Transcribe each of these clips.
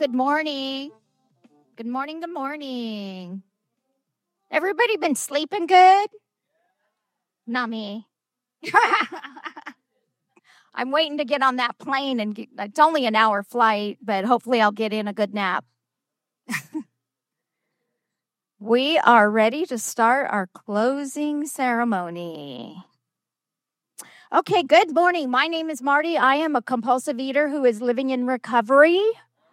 Good morning. Good morning. Good morning. Everybody been sleeping good? Not me. I'm waiting to get on that plane it's only an hour flight, but hopefully I'll get in a good nap. We are ready to start our closing ceremony. Okay, good morning. My name is Marty. I am a compulsive eater who is living in recovery.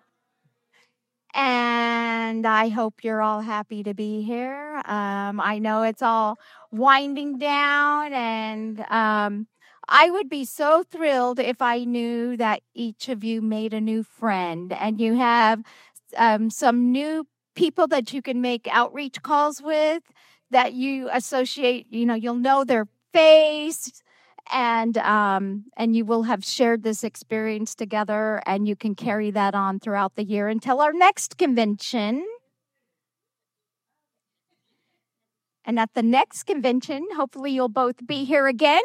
And I hope you're all happy to be here. I know it's all winding down, and I would be so thrilled if I knew that each of you made a new friend and you have some new people that you can make outreach calls with, that you associate, you'll know their face, and you will have shared this experience together, and you can carry that on throughout the year until our next convention. And at the next convention, hopefully you'll both be here again.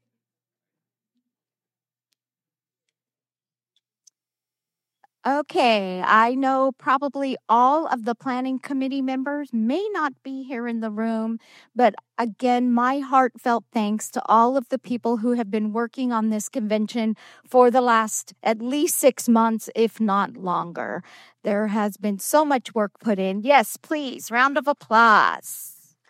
Okay, I know probably all of the planning committee members may not be here in the room, but again, my heartfelt thanks to all of the people who have been working on this convention for the last at least 6 months, if not longer. There has been so much work put in. Yes, please, round of applause.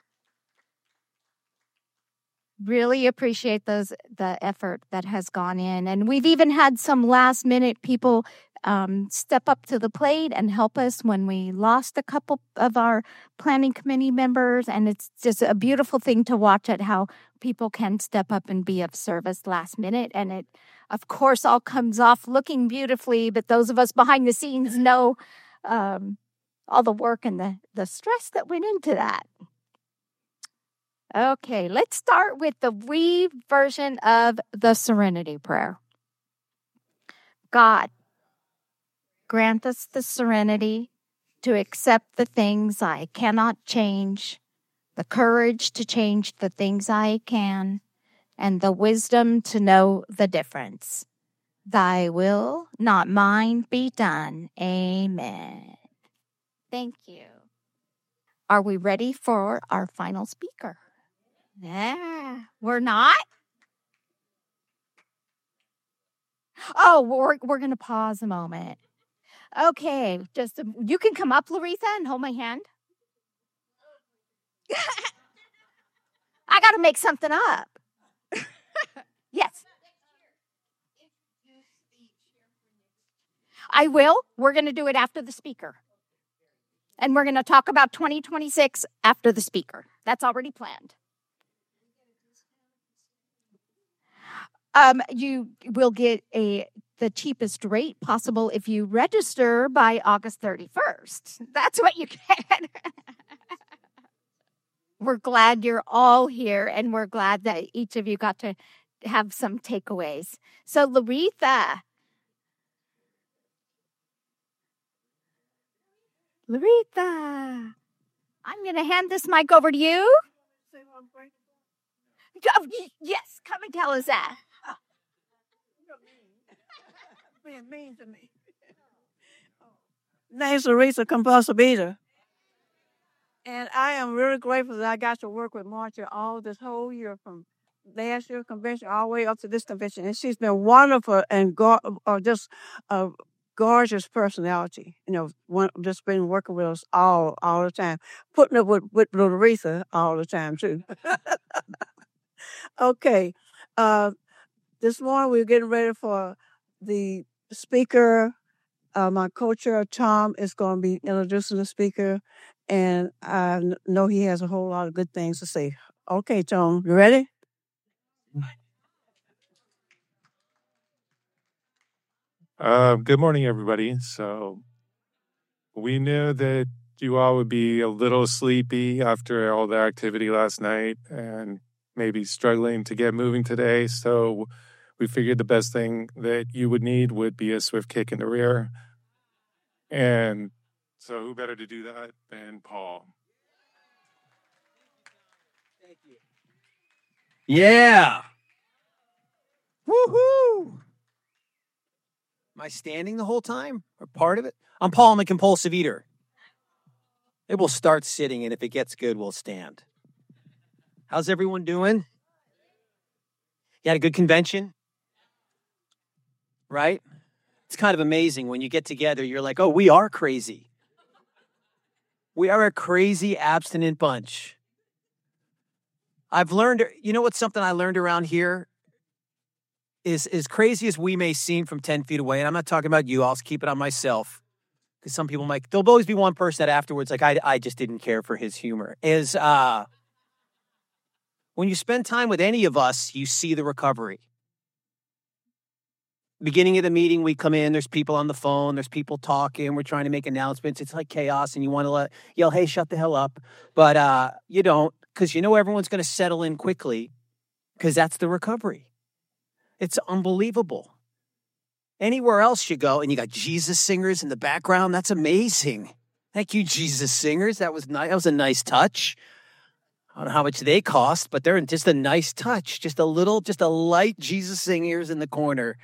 Really appreciate the effort that has gone in. And we've even had some last minute people step up to the plate and help us when we lost a couple of our planning committee members. And it's just a beautiful thing to watch at how people can step up and be of service last minute. And it, of course, all comes off looking beautifully. But those of us behind the scenes know all the work and the stress that went into that. Okay, let's start with the we version of the Serenity Prayer. God, grant us the serenity to accept the things I cannot change, the courage to change the things I can, and the wisdom to know the difference. Thy will, not mine, be done. Amen. Thank you. Are we ready for our final speaker? Yeah, we're not? Oh, we're going to pause a moment. Okay, you can come up, Larissa, and hold my hand. I got to make something up. Yes. I will. We're going to do it after the speaker. And we're going to talk about 2026 after the speaker. That's already planned. You will get the cheapest rate possible if you register by August 31st. That's what you get. We're glad you're all here, and we're glad that each of you got to have some takeaways. So, Laretha, I'm going to hand this mic over to you. Yes, come and tell us that. Being mean to me. Name's Larissa, compulsive eater. And I am really grateful that I got to work with Marcia all this whole year, from last year's convention all the way up to this convention. And she's been wonderful and just a gorgeous personality. Just been working with us all the time, putting up with Larissa all the time too. Okay. This morning we're getting ready for the speaker. My co-chair, Tom, is going to be introducing the speaker, and I know he has a whole lot of good things to say. Okay, Tom, you ready? Good morning, everybody. So we knew that you all would be a little sleepy after all the activity last night and maybe struggling to get moving today. So we figured the best thing that you would need would be a swift kick in the rear. And so who better to do that than Paul? Thank you. Yeah. Woohoo! Am I standing the whole time or part of it? I'm Paul. I'm a compulsive eater. Maybe we'll start sitting, and if it gets good, we'll stand. How's everyone doing? You had a good convention? Right? It's kind of amazing when you get together, you're like, oh, we are crazy. We are a crazy, abstinent bunch. I've learned, you know what's something I learned around here? Is as crazy as we may seem from 10 feet away, and I'm not talking about you, I'll keep it on myself, because some people might, there'll always be one person that afterwards, like, I just didn't care for his humor, is when you spend time with any of us, you see the recovery. Beginning of the meeting, we come in, there's people on the phone, there's people talking, we're trying to make announcements, it's like chaos, and you want to yell, hey, shut the hell up, but you don't, because you know everyone's going to settle in quickly, because that's the recovery. It's unbelievable. Anywhere else you go, and you got Jesus singers in the background, that's amazing. Thank you, Jesus singers, that was nice. That was a nice touch. I don't know how much they cost, but they're just a nice touch, just a light Jesus singers in the corner.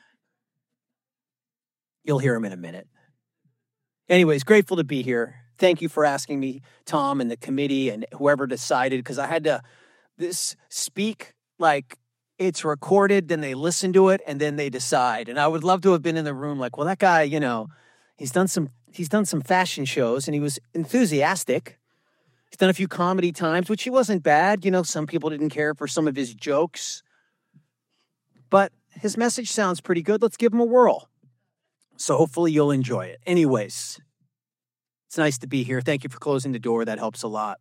You'll hear them in a minute. Anyways, grateful to be here. Thank you for asking me, Tom, and the committee, and whoever decided, because I had to speak like it's recorded, then they listen to it, and then they decide. And I would love to have been in the room like, well, that guy, you know, he's done some fashion shows, and he was enthusiastic. He's done a few comedy times, which he wasn't bad. You know, some people didn't care for some of his jokes. But his message sounds pretty good. Let's give him a whirl. So hopefully you'll enjoy it. Anyways, it's nice to be here. Thank you for closing the door. That helps a lot.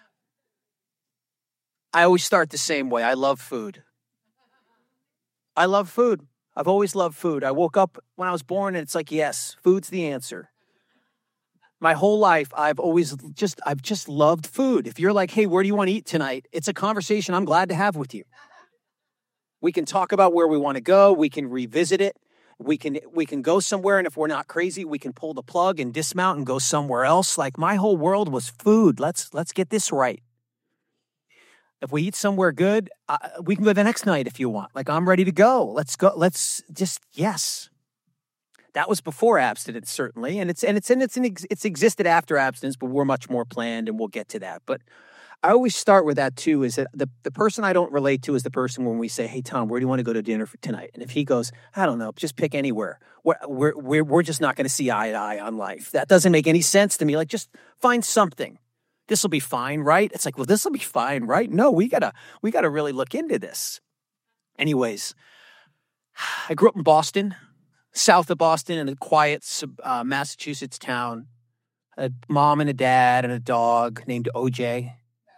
I always start the same way. I love food. I love food. I've always loved food. I woke up when I was born and it's like, yes, food's the answer. My whole life, I've just loved food. If you're like, hey, where do you want to eat tonight? It's a conversation I'm glad to have with you. We can talk about where we want to go. We can revisit it. We can go somewhere, and if we're not crazy, we can pull the plug and dismount and go somewhere else. Like, my whole world was food. Let's get this right. If we eat somewhere good, we can go the next night if you want. Like, I'm ready to go. Let's go. Yes. That was before abstinence, certainly, and it's existed after abstinence, but we're much more planned, and we'll get to that. But I always start with that too. Is that the person I don't relate to is the person when we say, "Hey, Tom, where do you want to go to dinner for tonight?" And if he goes, "I don't know, just pick anywhere," we're just not going to see eye to eye on life. That doesn't make any sense to me. Like, just find something. This will be fine, right? It's like, well, this will be fine, right? No, we gotta really look into this. Anyways, I grew up in Boston, south of Boston, in a quiet Massachusetts town. A mom and a dad and a dog named OJ.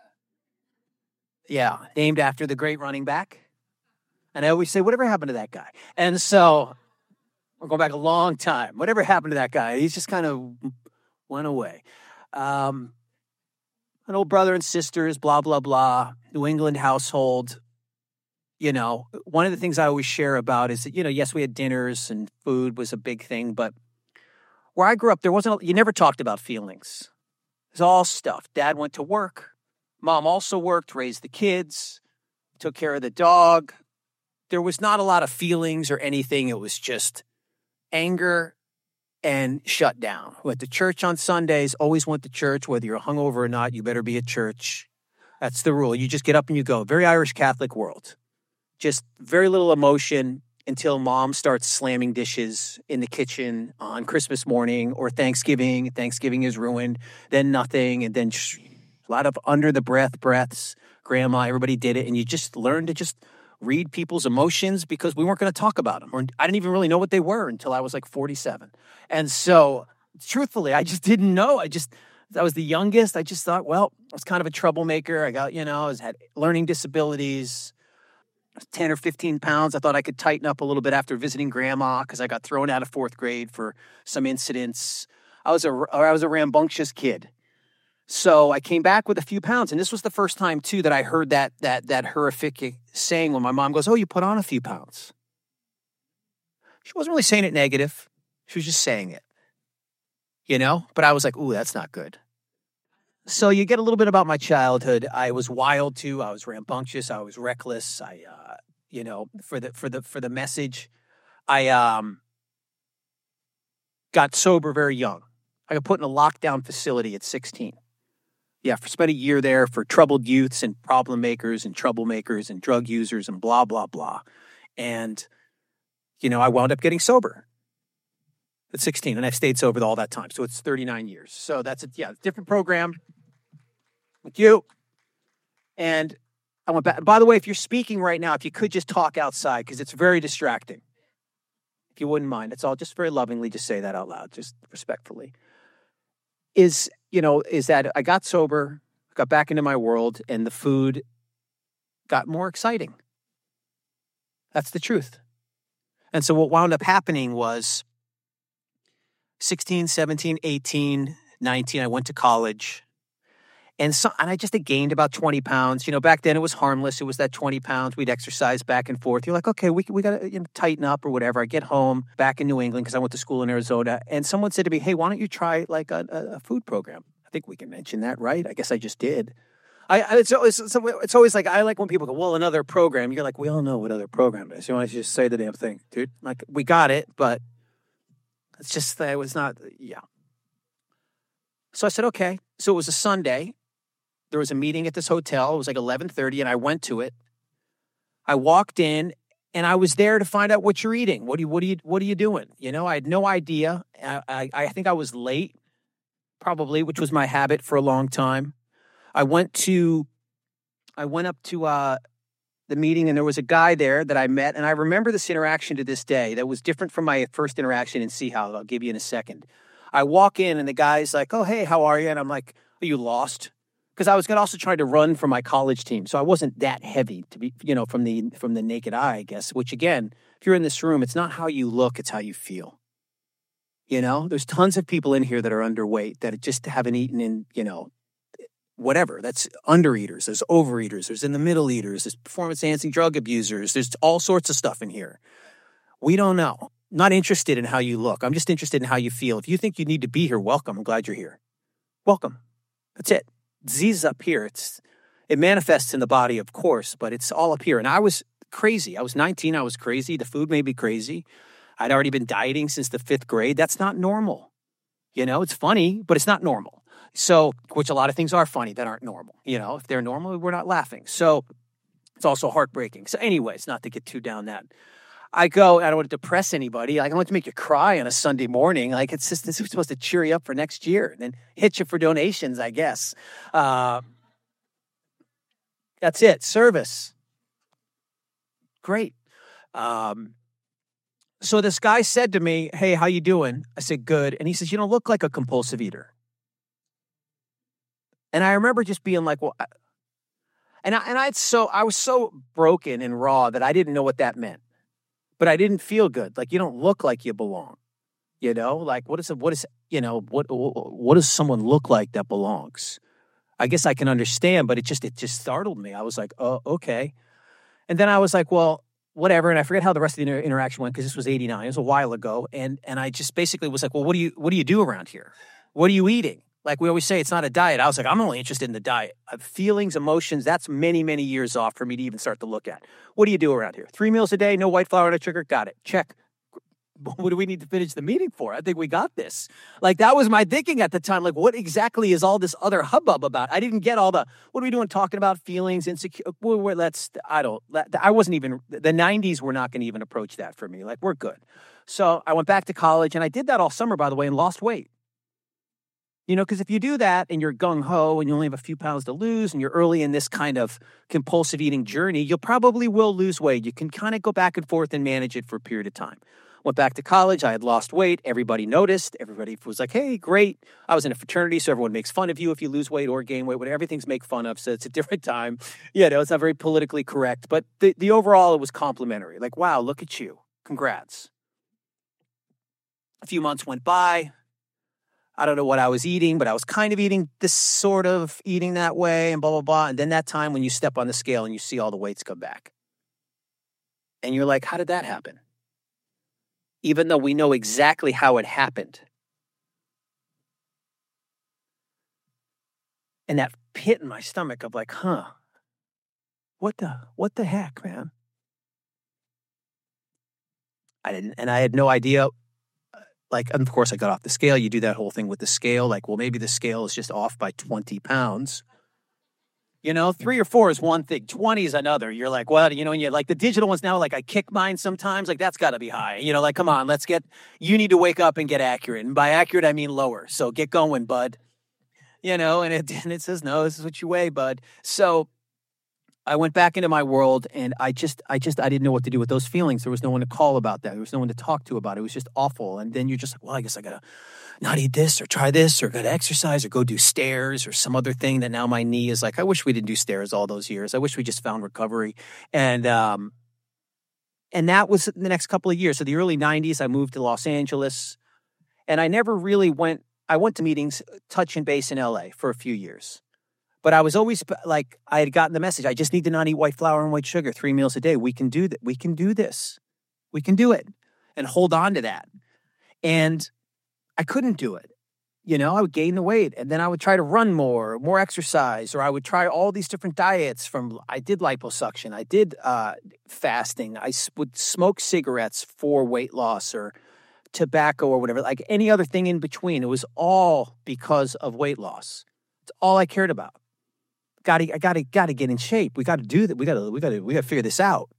Yeah, named after the great running back. And I always say, whatever happened to that guy? And so we're going back a long time. Whatever happened to that guy? He's just kind of went away. An old brother and sisters, blah, blah, blah, New England household. You know, one of the things I always share about is that, you know, yes, we had dinners and food was a big thing, but where I grew up, you never talked about feelings. It was all stuff. Dad went to work. Mom also worked, raised the kids, took care of the dog. There was not a lot of feelings or anything. It was just anger and shut down. Went to church on Sundays, always went to church. Whether you're hungover or not, you better be at church. That's the rule. You just get up and you go. Very Irish Catholic world. Just very little emotion until mom starts slamming dishes in the kitchen on Christmas morning or Thanksgiving. Thanksgiving is ruined. Then nothing. And then a lot of under the breath breaths. Grandma, everybody did it. And you just learn to just read people's emotions because we weren't going to talk about them. Or I didn't even really know what they were until I was like 47. And so truthfully, I just didn't know. I was the youngest. I just thought, well, I was kind of a troublemaker. I got, I had learning disabilities. 10 or 15 pounds. I thought I could tighten up a little bit after visiting grandma because I got thrown out of fourth grade for some incidents. I was a rambunctious kid. So I came back with a few pounds. And this was the first time, too, that I heard that horrific saying when my mom goes, "Oh, you put on a few pounds." She wasn't really saying it negative. She was just saying it, But I was like, ooh, that's not good. So you get a little bit about my childhood. I was wild too. I was rambunctious. I was reckless. For the message, got sober very young. I got put in a lockdown facility at 16. Yeah, spent a year there for troubled youths and problem makers and troublemakers and drug users and blah, blah, blah. And, I wound up getting sober at 16, and I've stayed sober all that time. So it's 39 years. So that's a different program. Thank you. And I went back. By the way, if you're speaking right now, if you could just talk outside, because it's very distracting. If you wouldn't mind, it's all just very lovingly just say that out loud, just respectfully. Is that I got sober, got back into my world, and the food got more exciting. That's the truth. And so what wound up happening was 16, 17, 18, 19, I went to college. And I just had gained about 20 pounds. Back then it was harmless. It was that 20 pounds. We'd exercise back and forth. You're like, okay, we got to tighten up or whatever. I get home back in New England because I went to school in Arizona. And someone said to me, hey, why don't you try like a food program? I think we can mention that, right? I guess I just did. It's always like, I like when people go, well, another program. You're like, we all know what other program is. You want to just say the damn thing, dude. Like, we got it, but it's just that it was not, yeah. So I said, okay. So it was a Sunday. There was a meeting at this hotel. It was like 11:30, and I went to it. I walked in, and I was there to find out what you're eating. What are you doing? I had no idea. I think I was late, probably, which was my habit for a long time. I went up to the meeting, and there was a guy there that I met, and I remember this interaction to this day that was different from my first interaction in Seahawks. I'll give you in a second. I walk in, and the guy's like, oh, hey, how are you? And I'm like, are you lost? Because I was also trying to run for my college team. So I wasn't that heavy to be, from the naked eye, I guess, which again, if you're in this room, it's not how you look, it's how you feel. There's tons of people in here that are underweight that just haven't eaten in, whatever. That's undereaters, there's overeaters, there's in the middle eaters, there's performance enhancing drug abusers, there's all sorts of stuff in here. We don't know. Not interested in how you look. I'm just interested in how you feel. If you think you need to be here, welcome. I'm glad you're here. Welcome. That's it. Disease is up here. It manifests in the body, of course, but it's all up here. And I was crazy. I was 19. I was crazy. The food made me crazy. I'd already been dieting since the 5th grade. That's not normal. It's funny, but it's not normal. So, which a lot of things are funny that aren't normal. If they're normal, we're not laughing. So it's also heartbreaking. So anyways, not to get too down that. I don't want to depress anybody. I don't want to make you cry on a Sunday morning. Like, it's supposed to cheer you up for next year and then hit you for donations, I guess. That's it. Service. Great. So this guy said to me, hey, how you doing? I said, good. And he says, you don't look like a compulsive eater. And I remember just being like, well, I was so broken and raw that I didn't know what that meant. But I didn't feel good. Like, you don't look like you belong. Like what does someone look like that belongs? I guess I can understand, but it just startled me. I was like, oh, okay. And then I was like, well, whatever. And I forget how the rest of the interaction went because this was 89. It was a while ago. And I just basically was like, well, what do you do around here? What are you eating? Like we always say, it's not a diet. I was like, I'm only interested in the diet. Feelings, emotions, that's many, many years off for me to even start to look at. What do you do around here? 3 meals a day, no white flour, no sugar? Got it. Check. What do we need to finish the meeting for? I think we got this. Like, that was my thinking at the time. Like, what exactly is all this other hubbub about? I didn't get all the, what are we doing talking about feelings, insecure? I wasn't even, the 90s were not going to even approach that for me. Like, we're good. So I went back to college, and I did that all summer, by the way, and lost weight. Because if you do that and you're gung-ho and you only have a few pounds to lose and you're early in this kind of compulsive eating journey, you probably will lose weight. You can kind of go back and forth and manage it for a period of time. Went back to college. I had lost weight. Everybody noticed. Everybody was like, hey, great. I was in a fraternity, so everyone makes fun of you if you lose weight or gain weight. Whatever, everything's make fun of, so it's a different time. It's not very politically correct. But the overall, it was complimentary. Like, wow, look at you. Congrats. A few months went by. I don't know what I was eating, but I was kind of eating this sort of eating that way and blah, blah, blah. And then that time when you step on the scale and you see all the weights come back. And you're like, how did that happen? Even though we know exactly how it happened. And that pit in my stomach of like, what the heck, man? I had no idea like, and of course, I got off the scale. You do that whole thing with the scale. Like, well, maybe the scale is just off by 20 pounds. 3 or 4 is one thing. 20 is another. You're like, well, and you like the digital ones now, like I kick mine sometimes. Like, that's got to be high. Like, come on, you need to wake up and get accurate. And by accurate, I mean lower. So get going, bud. And it says, no, this is what you weigh, bud. So I went back into my world, and I didn't know what to do with those feelings. There was no one to call about that. There was no one to talk to about it. It was just awful. And then you're just like, well, I guess I got to not eat this or try this or got to exercise or go do stairs or some other thing that now my knee is like, I wish we didn't do stairs all those years. I wish we just found recovery. And that was the next couple of years. So the early 90s, I moved to Los Angeles, and I never really I went to meetings, touch and base in LA for a few years. But I was always like, I had gotten the message. I just need to not eat white flour and white sugar 3 meals a day. We can do that. We can do this. We can do it, and hold on to that. And I couldn't do it. I would gain the weight, and then I would try to run more exercise, or I would try all these different diets. I did liposuction. I did fasting. I would smoke cigarettes for weight loss or tobacco or whatever, like any other thing in between. It was all because of weight loss. It's all I cared about. I gotta get in shape. We got to do that. We got to figure this out.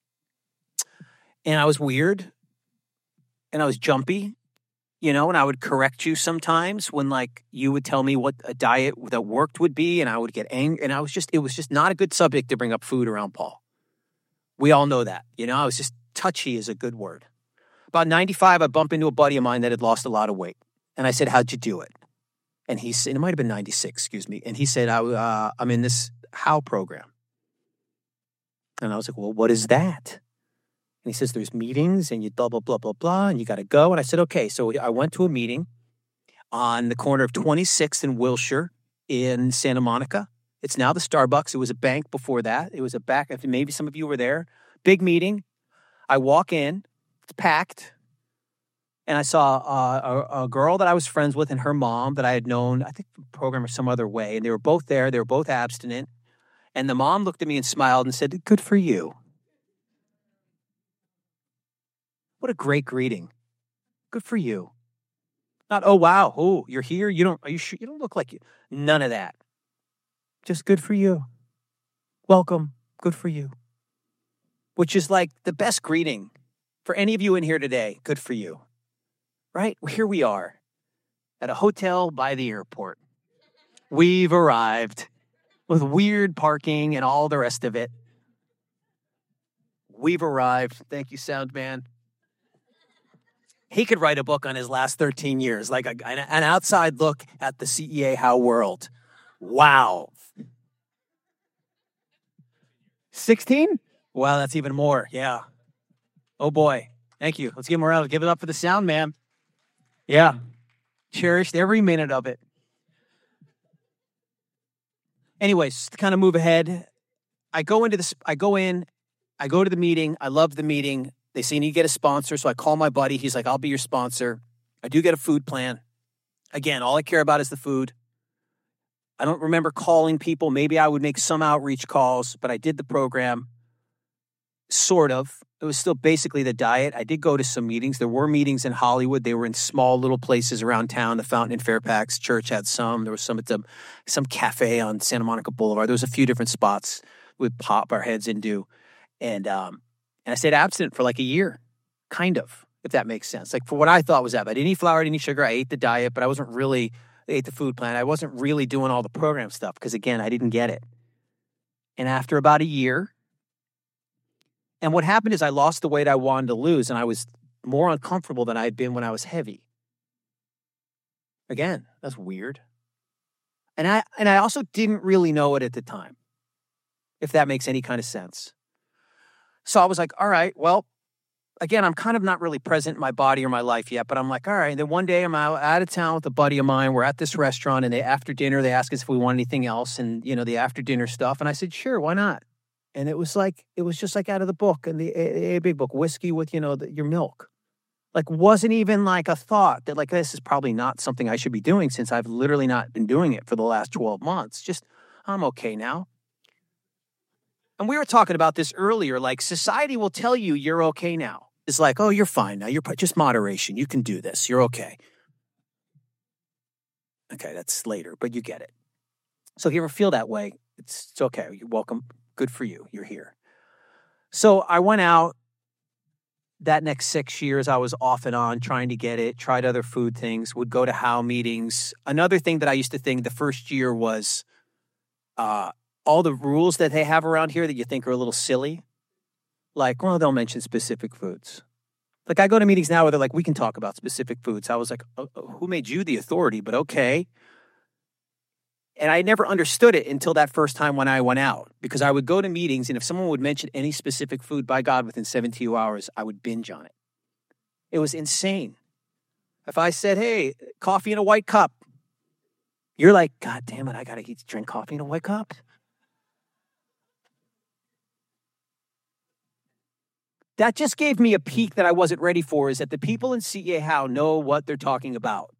And I was weird, and I was jumpy, and I would correct you sometimes when like you would tell me what a diet that worked would be, and I would get angry. And it was just not a good subject to bring up food around Paul. We all know that, I was just touchy is a good word. About 95, I bumped into a buddy of mine that had lost a lot of weight, and I said, "How'd you do it?" And he said, it might have been 96, excuse me. And he said, I'm in this HOW program. And I was like, well, what is that? And he says, there's meetings and you blah, blah, blah, blah, blah, and you got to go. And I said, okay. So I went to a meeting on the corner of 26th and Wilshire in Santa Monica. It's now the Starbucks. It was a bank before that. It was maybe some of you were there. Big meeting. I walk in. It's packed. And I saw a girl that I was friends with and her mom that I had known, I think, from the program or some other way. And they were both there. They were both abstinent. And the mom looked at me and smiled and said, good for you. What a great greeting. Good for you. Not, oh, wow. Oh, you're here? Are you sure? You don't look like you. None of that. Just good for you. Welcome. Good for you. Which is like the best greeting for any of you in here today. Good for you. Right? Here we are at a hotel by the airport. We've arrived with weird parking and all the rest of it. We've arrived. Thank you, sound man. He could write a book on his last 13 years, like an outside look at the CEA HOW world. Wow. 16? Wow, that's even more. Yeah. Oh, boy. Thank you. Let's give him a round. Give it up for the sound man. Yeah. Cherished every minute of it. Anyways, to kind of move ahead, I go to the meeting. I love the meeting. They say, you need to get a sponsor. So I call my buddy. He's like, I'll be your sponsor. I do get a food plan. Again, all I care about is the food. I don't remember calling people. Maybe I would make some outreach calls, but I did the program. Sort of. It was still basically the diet. I did go to some meetings. There were meetings in Hollywood. They were in small little places around town. The Fountain in Fairfax Church had some. There was some at some cafe on Santa Monica Boulevard. There was a few different spots we'd pop our heads into. And I stayed abstinent for like a year, kind of, if that makes sense. Like for what I thought was that. I didn't eat flour, I didn't eat sugar. I ate the diet, but I ate the food plan. I wasn't really doing all the program stuff because, again, I didn't get it. And after about a year, and what happened is I lost the weight I wanted to lose, and I was more uncomfortable than I had been when I was heavy. Again, that's weird. And I also didn't really know it at the time, if that makes any kind of sense. So I was like, all right, well, again, I'm kind of not really present in my body or my life yet, but I'm like, all right. And then one day I'm out of town with a buddy of mine. We're at this restaurant, and after dinner, they ask us if we want anything else and, the after dinner stuff. And I said, sure, why not? And it was just like out of the book, and the big book, whiskey with, your milk. Like, wasn't even like a thought that like, this is probably not something I should be doing since I've literally not been doing it for the last 12 months. Just, I'm okay now. And we were talking about this earlier, like society will tell you you're okay now. is like, oh, you're fine now. You're just moderation. You can do this. You're okay. Okay, that's later, but you get it. So if you ever feel that way, it's okay. You're welcome. Good for you. You're here. So I went out. That next 6 years, I was off and on trying to get it, tried other food things, would go to HOW meetings. Another thing that I used to think the first year was all the rules that they have around here that you think are a little silly. Like, well, they'll mention specific foods. Like, I go to meetings now where they're like, we can talk about specific foods. I was like, who made you the authority? But okay. And I never understood it until that first time when I went out, because I would go to meetings, and if someone would mention any specific food, by God, within 72 hours, I would binge on it. It was insane. If I said, hey, coffee in a white cup, you're like, God damn it, I got to drink coffee in a white cup? That just gave me a peek that I wasn't ready for, is that the people in CEA HOW know what they're talking about.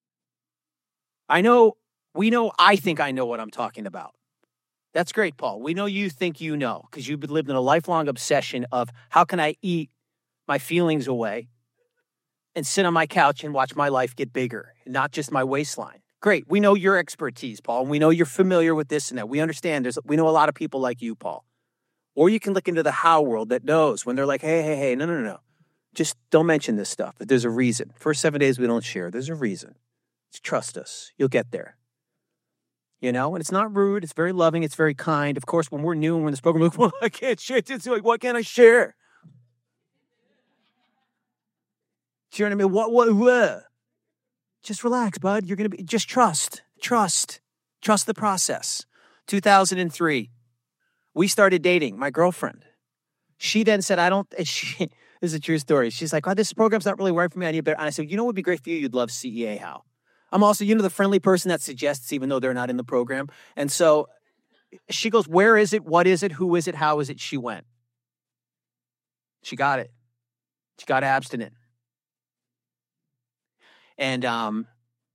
I think I know what I'm talking about. That's great, Paul. We know you think you know, because you've lived in a lifelong obsession of how can I eat my feelings away and sit on my couch and watch my life get bigger, not just my waistline. Great. We know your expertise, Paul, and we know you're familiar with this and that. We understand. We know a lot of people like you, Paul. Or you can look into the HOW world that knows when they're like, hey, no. Just don't mention this stuff. But there's a reason. First 7 days we don't share. There's a reason. Just trust us. You'll get there. And it's not rude. It's very loving. It's very kind. Of course, when we're new and we're in this program, we're like, well, I can't share. It's like, why can't I share? Do you know what I mean? What? Just relax, bud. You're going to be, just trust the process. 2003, we started dating, my girlfriend. She then said, this is a true story. She's like, oh, this program's not really right for me. I need better. And I said, what would be great for you? You'd love CEA HOW. I'm also, the friendly person that suggests even though they're not in the program. And so she goes, where is it? What is it? Who is it? How is it? She went. She got it. She got abstinent. And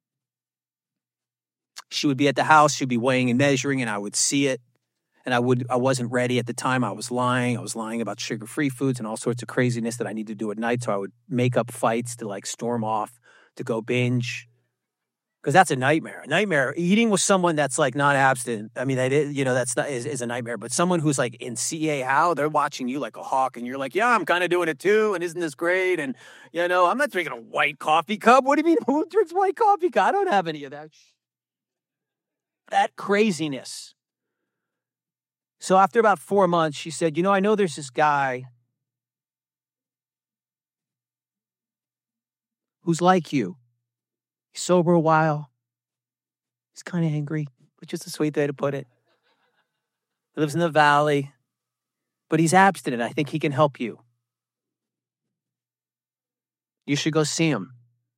she would be at the house. She'd be weighing and measuring, and I would see it. And I wasn't ready at the time. I was lying. I was lying about sugar-free foods and all sorts of craziness that I need to do at night. So I would make up fights to storm off, to go binge. Because that's a nightmare. A nightmare. Eating with someone that's not abstinent. I mean, that's not is a nightmare. But someone who's in CEA HOW, they're watching you like a hawk, and you're like, yeah, I'm kind of doing it too, and isn't this great? And I'm not drinking a white coffee cup. What do you mean? Who drinks white coffee cup? I don't have any of that. That craziness. So after about 4 months, she said, I know there's this guy who's like you. He's sober a while. He's kind of angry, which is a sweet way to put it. He lives in the valley, but he's abstinent. I think he can help you. You should go see him.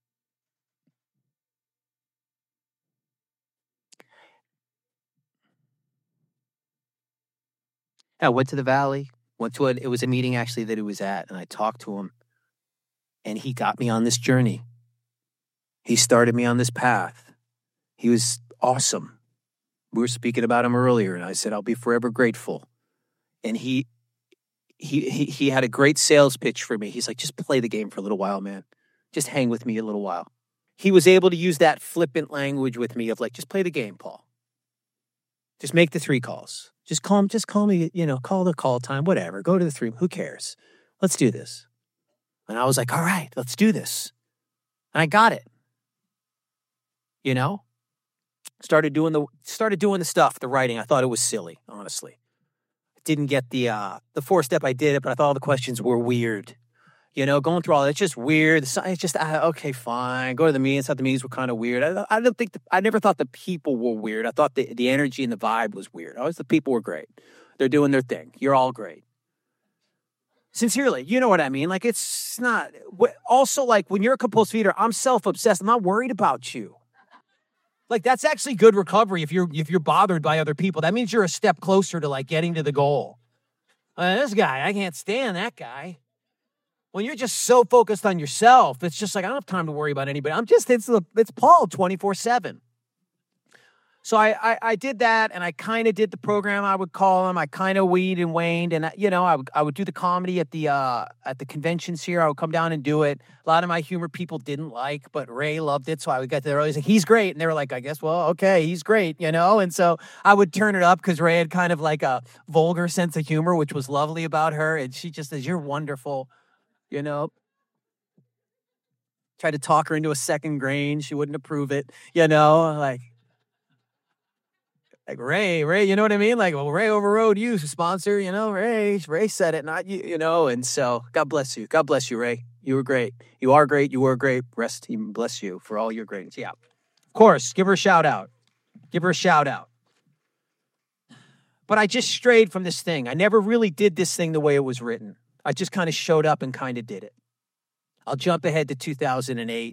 I went to the valley, it was a meeting actually that he was at, and I talked to him, and he got me on this journey. He started me on this path. He was awesome. We were speaking about him earlier, and I said, I'll be forever grateful. And he had a great sales pitch for me. He's like, just play the game for a little while, man. Just hang with me a little while. He was able to use that flippant language with me of just play the game, Paul. Just make the 3 calls. Just call me, call the call time, whatever. Go to the 3. Who cares? Let's do this. And I was like, all right, let's do this. And I got it. Started doing the stuff, the writing. I thought it was silly, honestly. Didn't get the 4-step. I did it, but I thought all the questions were weird. Going through all that, it's just weird. It's just, okay, fine. Go to the meetings. I thought the meetings were kind of weird. I never thought the people were weird. I thought the energy and the vibe was weird. Always the people were great. They're doing their thing. You're all great. Sincerely, you know what I mean? It's not, also when you're a compulsive eater, I'm self-obsessed. I'm not worried about you. That's actually good recovery if you're bothered by other people. That means you're a step closer to getting to the goal. This guy, I can't stand that guy. When you're just so focused on yourself, it's just I don't have time to worry about anybody. It's Paul 24/7. So I did that, and I kind of did the program, I would call them. I kind of weed and waned, and I would do the comedy at the conventions here. I would come down and do it. A lot of my humor people didn't like, but Ray loved it, so I would get there always like, he's great, and they were like, I guess, well, okay, he's great, And so I would turn it up because Ray had kind of like a vulgar sense of humor, which was lovely about her, and she just says, "You're wonderful," Tried to talk her into a second grain. She wouldn't approve it, like Ray, you know what I mean? Like, well, Ray overrode you, sponsor, Ray said it, not you, And so God bless you. God bless you, Ray. You were great. You are great. You were great. Rest even bless you for all your greatness. Yeah. Of course, give her a shout out. Give her a shout out. But I just strayed from this thing. I never really did this thing the way it was written. I just kind of showed up and kind of did it. I'll jump ahead to 2008.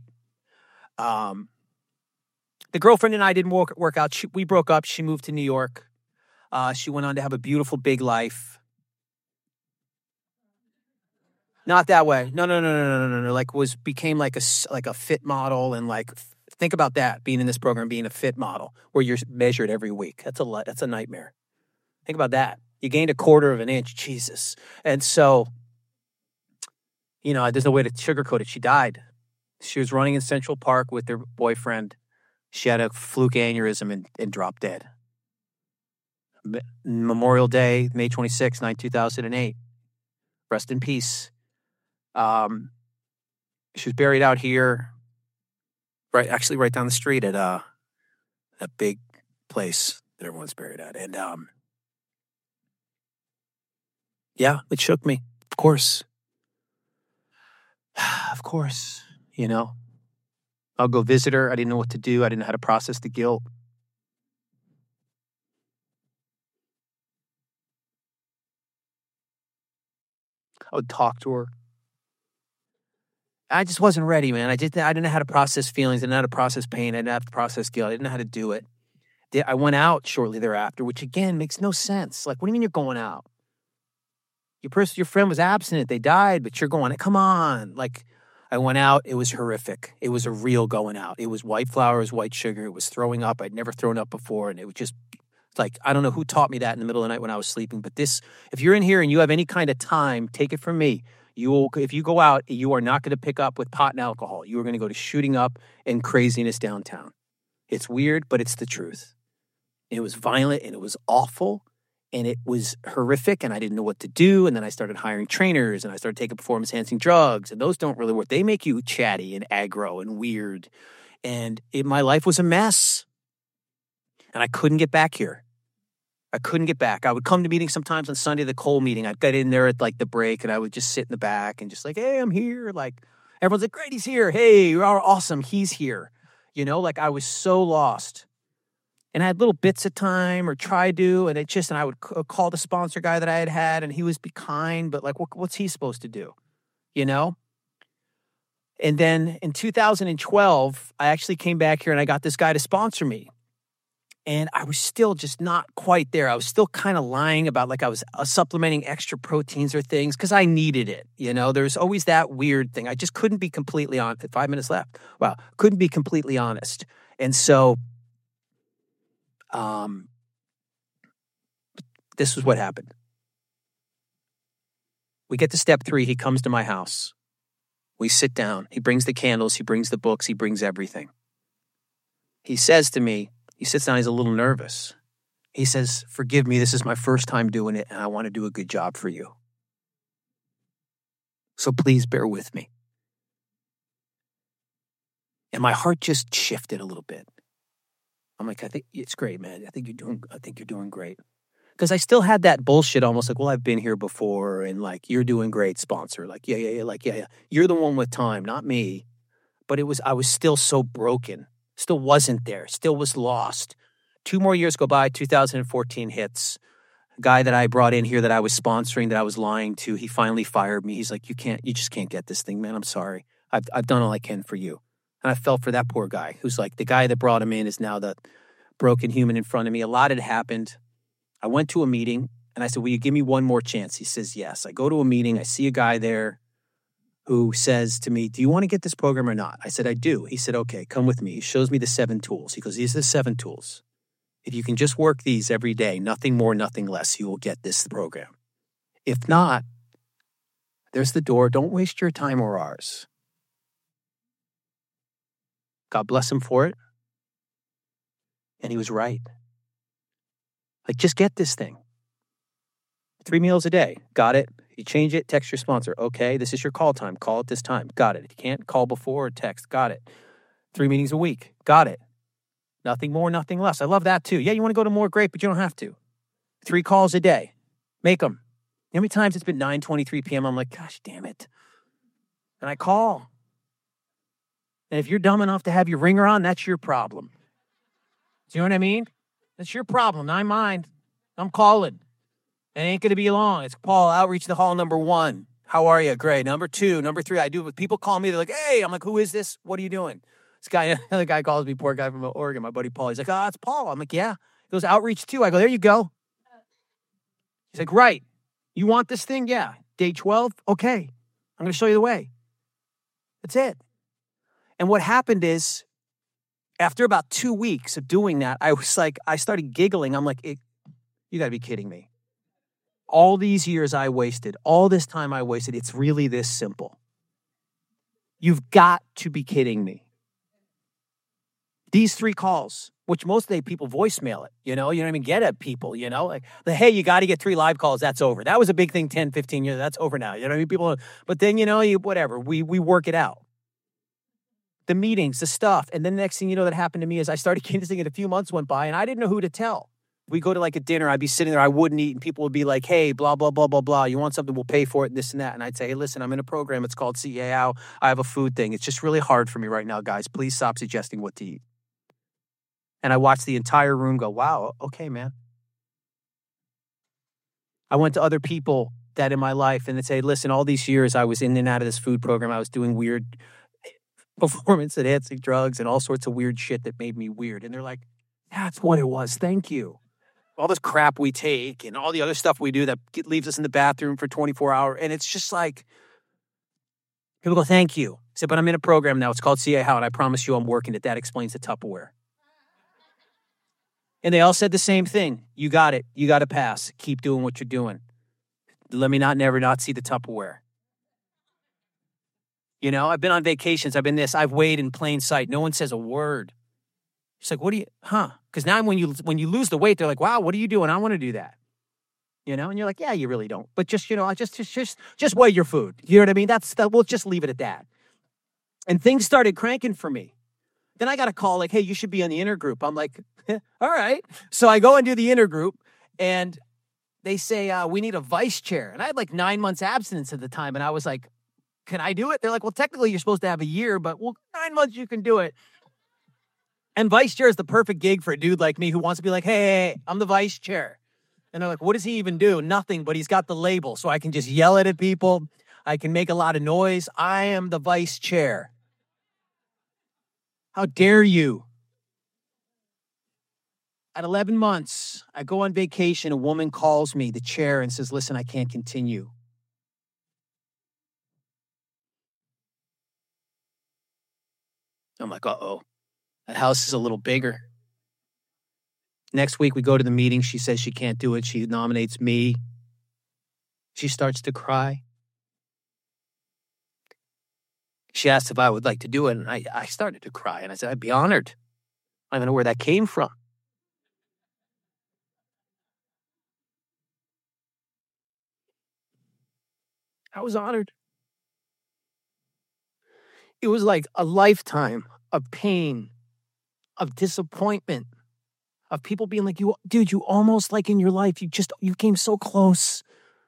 The girlfriend and I didn't work out. We broke up. She moved to New York. She went on to have a beautiful, big life. Not that way. No. Like became like a fit model, and like think about that, being in this program, being a fit model where you're measured every week. That's a nightmare. Think about that. You gained 1/4 of an inch, Jesus. And so, there's no way to sugarcoat it. She died. She was running in Central Park with her boyfriend. She had a fluke aneurysm and dropped dead. Memorial Day, May 26, 2008. Rest in peace. She was buried out here, right down the street at a big place that everyone's buried at. And yeah, it shook me. Of course. Of course, I'll go visit her. I didn't know what to do. I didn't know how to process the guilt. I would talk to her. I just wasn't ready, man. I didn't know how to process feelings. I didn't know how to process pain. I didn't know how to process guilt. I didn't know how to do it. I went out shortly thereafter, which again makes no sense. Like, what do you mean you're going out? Your friend was abstinent. They died, but you're going, come on. Like, I went out. It was horrific. It was a real going out. It was white flour, it was white sugar. It was throwing up. I'd never thrown up before. And it was just like, I don't know who taught me that in the middle of the night when I was sleeping. But if you're in here and you have any kind of time, take it from me. If you go out, you are not going to pick up with pot and alcohol. You are going to go to shooting up and craziness downtown. It's weird, but it's the truth. It was violent and it was awful. And it was horrific, and I didn't know what to do. And then I started hiring trainers, and I started taking performance-enhancing drugs, and those don't really work. They make you chatty and aggro and weird. And my life was a mess. And I couldn't get back here. I couldn't get back. I would come to meetings sometimes on Sunday, the Cole meeting. I'd get in there at, like, the break, and I would just sit in the back and just like, hey, I'm here. Like, everyone's like, great, he's here. Hey, you're awesome. He's here. Like, I was so lost. And I had little bits of time or try to, and I would call the sponsor guy that I had, and he was be kind, but like, what's he supposed to do? And then in 2012, I actually came back here and I got this guy to sponsor me. And I was still just not quite there. I was still kind of lying about like I was supplementing extra proteins or things because I needed it. There's always that weird thing. I just couldn't be completely honest. 5 minutes left. Wow. Couldn't be completely honest. And so, this was what happened. We get to step 3. He comes to my house. We sit down. He brings the candles. He brings the books. He brings everything. He says to me, he sits down. He's a little nervous. He says, forgive me. This is my first time doing it, and I want to do a good job for you. So please bear with me. And my heart just shifted a little bit. I'm like, I think it's great, man. I think you're doing great. Because I still had that bullshit almost like, well, I've been here before and like, you're doing great, sponsor. Like, yeah. Like, yeah. You're the one with time, not me. But I was still so broken. Still wasn't there. Still was lost. 2 more years go by. 2014 hits. A guy that I brought in here that I was sponsoring, that I was lying to, he finally fired me. He's like, you just can't get this thing, man. I'm sorry. I've done all I can for you. And I felt for that poor guy who's like, the guy that brought him in is now the broken human in front of me. A lot had happened. I went to a meeting and I said, will you give me one more chance? He says, yes. I go to a meeting. I see a guy there who says to me, do you want to get this program or not? I said, I do. He said, okay, come with me. He shows me the 7 tools. He goes, these are the 7 tools. If you can just work these every day, nothing more, nothing less, you will get this program. If not, there's the door. Don't waste your time or ours. God bless him for it. And he was right. Like, just get this thing. 3 meals a day. Got it. You change it, text your sponsor. Okay, this is your call time. Call at this time. Got it. If you can't, call before or text. Got it. 3 meetings a week. Got it. Nothing more, nothing less. I love that too. Yeah, you want to go to more? Great, but you don't have to. 3 calls a day. Make them. How many times it's been 9:23 p.m. I'm like, gosh, damn it. And I call. And if you're dumb enough to have your ringer on, that's your problem. Do you know what I mean? That's your problem, not mine. I'm calling. It ain't going to be long. It's Paul, outreach to hall number 1. How are you? Great. Number 2, number 3. I do. People call me. They're like, hey. I'm like, who is this? What are you doing? This guy, another guy calls me, poor guy from Oregon, my buddy Paul. He's like, oh, it's Paul. I'm like, yeah. He goes, outreach 2. I go, there you go. He's like, right. You want this thing? Yeah. Day 12? Okay. I'm going to show you the way. That's it. And what happened is, after about 2 weeks of doing that, I was like, I started giggling. I'm like, you got to be kidding me. All these years I wasted, all this time I wasted, it's really this simple. You've got to be kidding me. These 3 calls, which most of the people voicemail it, you don't even get at people, like, hey, you got to get 3 live calls. That's over. That was a big thing 10, 15 years. That's over now. People, but then, whatever, we work it out. The meetings, the stuff. And then the next thing that happened to me is I started getting this thing and a few months went by and I didn't know who to tell. We go to like a dinner, I'd be sitting there, I wouldn't eat, and people would be like, hey, blah, blah, blah, blah, blah. You want something, we'll pay for it, this and that. And I'd say, hey, listen, I'm in a program. It's called CAO. I have a food thing. It's just really hard for me right now, guys. Please stop suggesting what to eat. And I watched the entire room go, wow, okay, man. I went to other people that in my life and they'd say, listen, all these years I was in and out of this food program. I was doing weird performance-enhancing drugs and all sorts of weird shit that made me weird. And they're like, that's what it was. Thank you. All this crap we take and all the other stuff we do that leaves us in the bathroom for 24 hours. And it's just like, people go, thank you. I said, but I'm in a program now. It's called CAO, and I promise you I'm working it. That explains the Tupperware. And they all said the same thing. You got it. You got to pass. Keep doing what you're doing. Let me never not see the Tupperware. I've been on vacations. I've been this. I've weighed in plain sight. No one says a word. It's like, what do you, Because now when you lose the weight, they're like, wow, what are you doing? I want to do that. And you're like, yeah, you really don't. But just weigh your food. You know what I mean? We'll just leave it at that. And things started cranking for me. Then I got a call like, hey, you should be on the intergroup. I'm like, all right. So I go and do the intergroup and they say, we need a vice chair. And I had like 9 months abstinence at the time. And I was like, can I do it? They're like, well, technically you're supposed to have a year, but 9 months you can do it. And vice chair is the perfect gig for a dude like me who wants to be like, hey, I'm the vice chair. And they're like, what does he even do? Nothing, but he's got the label. So I can just yell at people. I can make a lot of noise. I am the vice chair. How dare you? At 11 months, I go on vacation. A woman calls me, the chair, and says, listen, I can't continue. I'm like, uh-oh. That house is a little bigger. Next week, we go to the meeting. She says she can't do it. She nominates me. She starts to cry. She asked if I would like to do it, and I started to cry. And I said, I'd be honored. I don't even know where that came from. I was honored. It was like a lifetime of pain, of disappointment, of people being like, you almost like in your life, you came so close.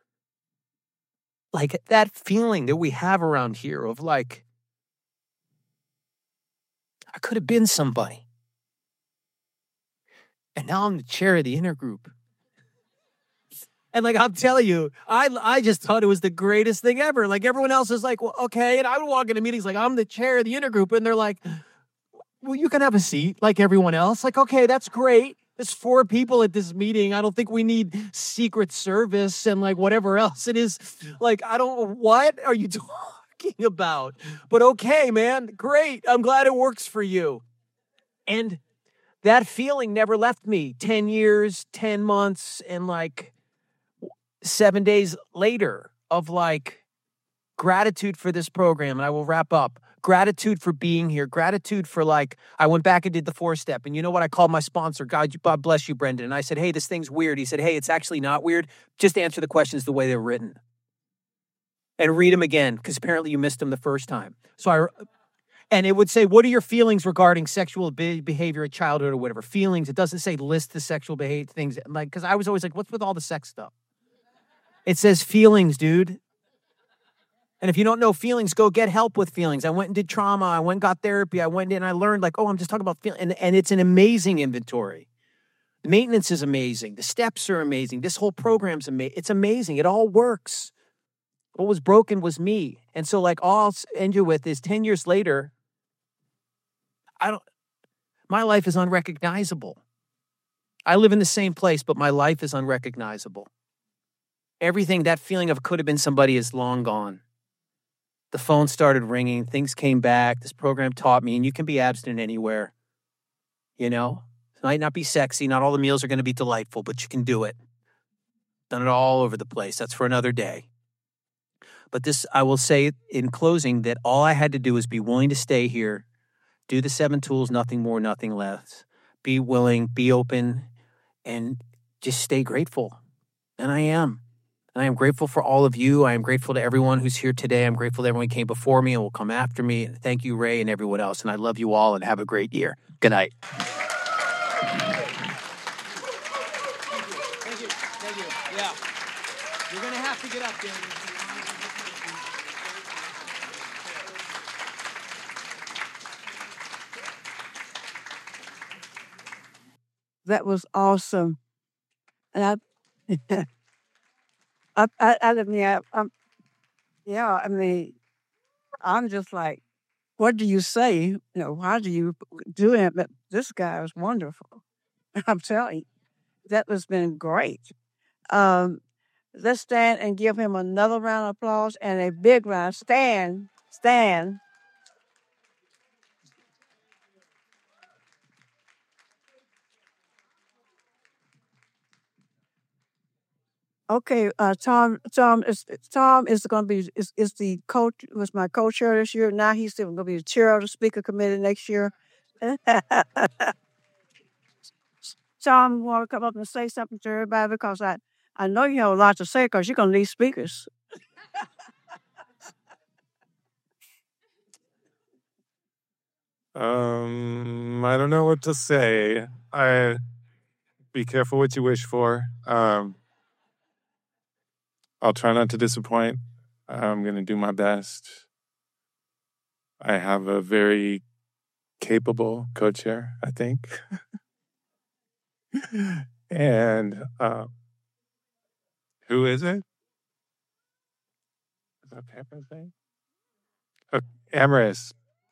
Like that feeling that we have around here of like, I could have been somebody. And now I'm the chair of the intergroup. And like, I'm telling you, I just thought it was the greatest thing ever. Like everyone else is like, well, okay. And I would walk into meetings like, I'm the chair of the intergroup. And they're like, well, you can have a seat like everyone else. Like, okay, that's great. There's 4 people at this meeting. I don't think we need Secret Service and like whatever else it is. Like, what are you talking about? But okay, man, great. I'm glad it works for you. And that feeling never left me. 10 years, 10 months, and like 7 days later of like gratitude for this program. And I will wrap up. Gratitude for being here. Gratitude for like, I went back and did the 4-step. And you know what? I called my sponsor. God bless you, Brendan. And I said, hey, this thing's weird. He said, hey, it's actually not weird. Just answer the questions the way they're written. And read them again, because apparently you missed them the first time. And it would say, what are your feelings regarding sexual behavior at childhood or whatever? Feelings. It doesn't say list the sexual behavior things. Like, because I was always like, what's with all the sex stuff? It says feelings, dude. And if you don't know feelings, go get help with feelings. I went and did trauma. I went and got therapy. I went in and I learned like, oh, I'm just talking about feelings. And it's an amazing inventory. The maintenance is amazing. The steps are amazing. This whole program's amazing. It's amazing. It all works. What was broken was me. And so like all I'll end you with is 10 years later, my life is unrecognizable. I live in the same place, but my life is unrecognizable. Everything, that feeling of could have been somebody is long gone. The phone started ringing. Things came back. This program taught me, and you can be abstinent anywhere. You know, it might not be sexy. Not all the meals are going to be delightful, but you can do it. Done it all over the place. That's for another day. But this, I will say in closing that all I had to do was be willing to stay here, do the 7 tools, nothing more, nothing less. Be willing, be open, and just stay grateful. And I am. And I am grateful for all of you. I am grateful to everyone who's here today. I'm grateful that everyone came before me and will come after me. And thank you, Ray, and everyone else. And I love you all and have a great year. Good night. Thank you. Thank you. Yeah. You're going to have to get up, Danny. That was awesome. And I'm just like, what do you say? You know, how do you do it? But this guy was wonderful. I'm telling you, that has been great. Let's stand and give him another round of applause and a big round. Stand. Okay, Tom is going to be is the coach, was my co-chair this year. Now he's still going to be the chair of the speaker committee next year. Tom, want to come up and say something to everybody, because I know you have a lot to say because you're going to need speakers. I don't know what to say. Be careful what you wish for. I'll try not to disappoint. I'm going to do my best. I have a very capable co-chair, I think. And who is it? Is that Pamela's name? Oh, Amaris.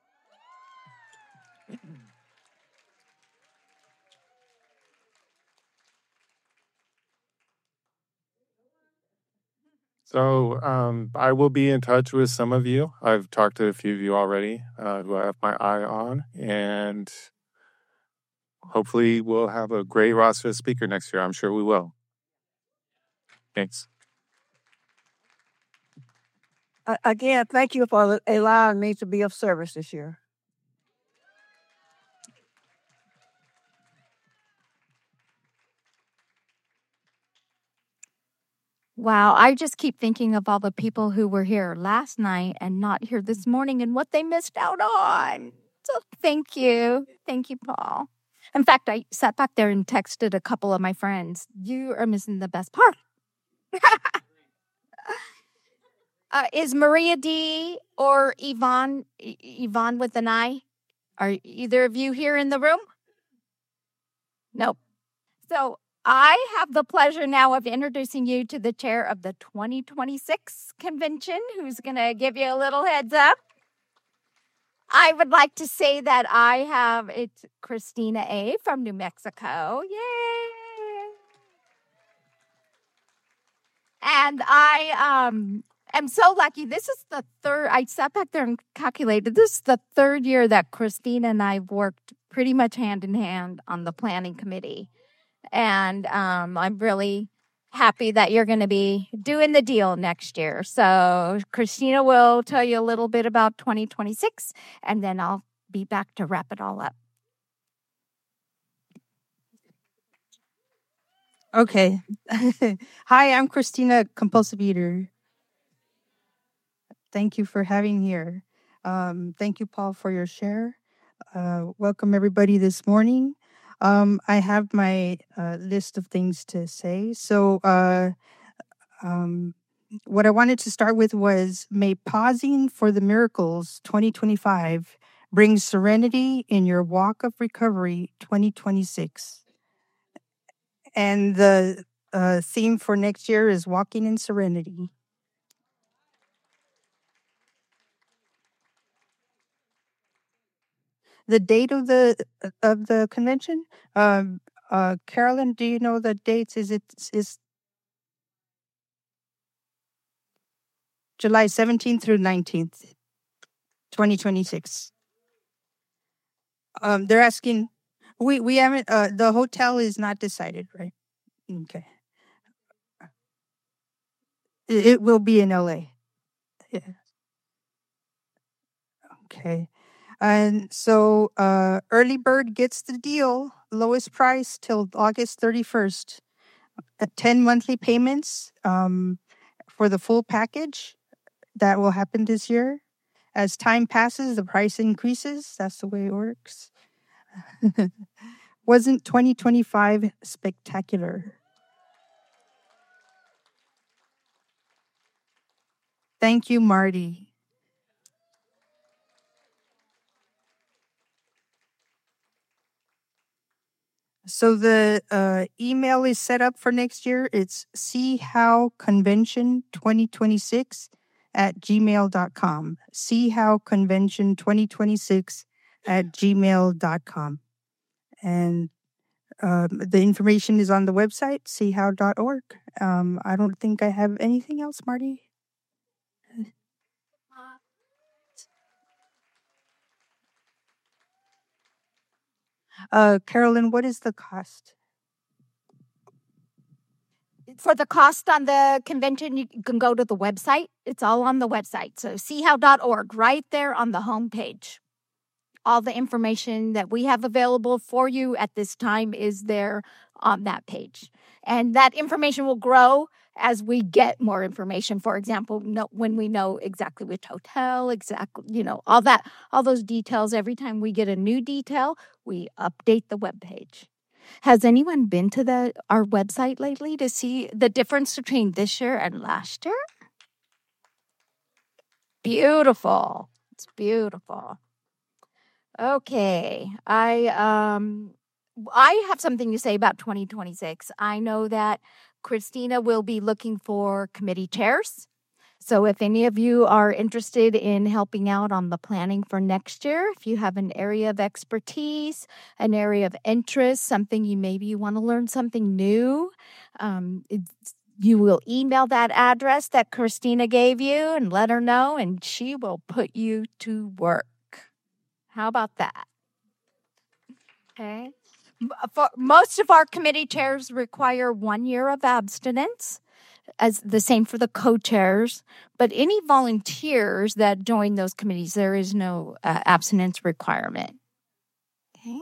So I will be in touch with some of you. I've talked to a few of you already who I have my eye on, and hopefully we'll have a great roster of speaker next year. I'm sure we will. Thanks. Again, thank you for allowing me to be of service this year. Wow, I just keep thinking of all the people who were here last night and not here this morning and what they missed out on. So thank you. Thank you, Paul. In fact, I sat back there and texted a couple of my friends. You are missing the best part. Is Maria D. or Yvonne with an I? Are either of you here in the room? Nope. So I have the pleasure now of introducing you to the chair of the 2026 convention, who's going to give you a little heads up. I would like to say that it's Christina A. from New Mexico. Yay! And I am so lucky. This is the third, I sat back there and calculated, this is the third year that Christina and I have worked pretty much hand in hand on the planning committee. And I'm really happy that you're going to be doing the deal next year. So Christina will tell you a little bit about 2026, and then I'll be back to wrap it all up. Okay. Hi, I'm Christina, compulsive eater. Thank you for having me here. Thank you, Paul, for your share. Welcome, everybody, this morning. I have my list of things to say. So what I wanted to start with was, may pausing for the miracles 2025 bring serenity in your walk of recovery 2026. And the theme for next year is walking in serenity. The date of the convention, Carolyn, do you know the dates? Is July 17th through 19th, 2026. They're asking. We haven't. The hotel is not decided, right? Okay. It will be in LA. Yeah. Okay. And so early bird gets the deal, lowest price till August 31st. 10 monthly payments for the full package. That will happen this year. As time passes, the price increases. That's the way it works. Wasn't 2025 spectacular? Thank you, Marty. So the email is set up for next year. It's seehowconvention2026@gmail.com. seehowconvention2026@gmail.com. And the information is on the website, seehow.org. I don't think I have anything else, Marty. Carolyn, what is the cost? For the cost on the convention, you can go to the website. It's all on the website. So seehow.org, right there on the homepage. All the information that we have available for you at this time is there on that page. And that information will grow as we get more information. For example, when we know exactly which hotel, all those details. Every time we get a new detail, we update the webpage. Has anyone been to our website lately to see the difference between this year and last year? Beautiful. It's beautiful. Okay. I have something to say about 2026. I know that Christina will be looking for committee chairs. So if any of you are interested in helping out on the planning for next year, if you have an area of expertise, an area of interest, something you want to learn something new, you will email that address that Christina gave you and let her know, and she will put you to work. How about that? Okay. Most of our committee chairs require 1 year of abstinence, as the same for the co-chairs. But any volunteers that join those committees, there is no abstinence requirement. Okay.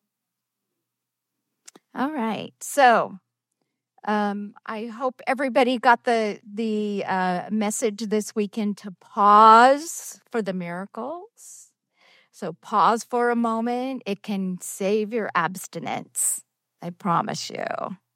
All right. So I hope everybody got the message this weekend to pause for the miracles. So pause for a moment. It can save your abstinence. I promise you.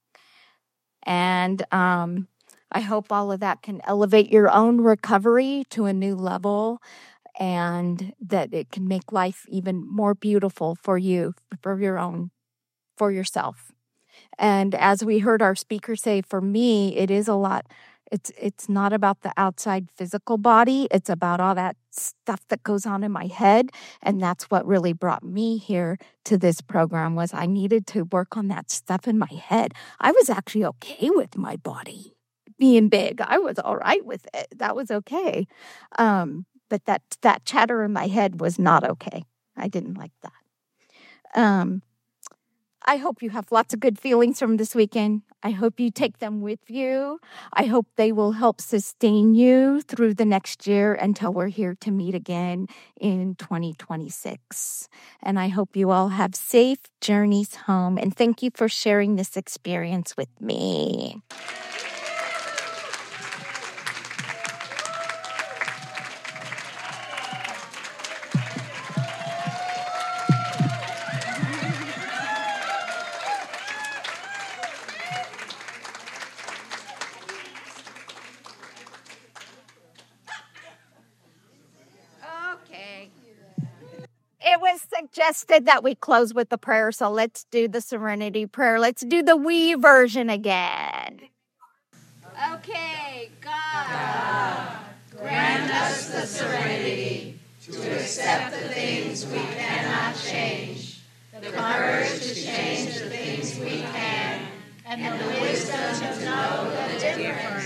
And I hope all of that can elevate your own recovery to a new level, and that it can make life even more beautiful for you, for yourself. And as we heard our speaker say, for me, it is a lot. It's not about the outside physical body. It's about all that stuff that goes on in my head. And that's what really brought me here to this program, was I needed to work on that stuff in my head. I was actually okay with my body, being big. I was all right with it. That was okay. But that chatter in my head was not okay. I didn't like that. I hope you have lots of good feelings from this weekend. I hope you take them with you. I hope they will help sustain you through the next year until we're here to meet again in 2026. And I hope you all have safe journeys home. And thank you for sharing this experience with me. Okay. It was suggested that we close with the prayer, so let's do the serenity prayer. Let's do the we version again. Okay, God, grant us the serenity to accept the things we cannot change, the courage to change the things we can, and the wisdom to know the difference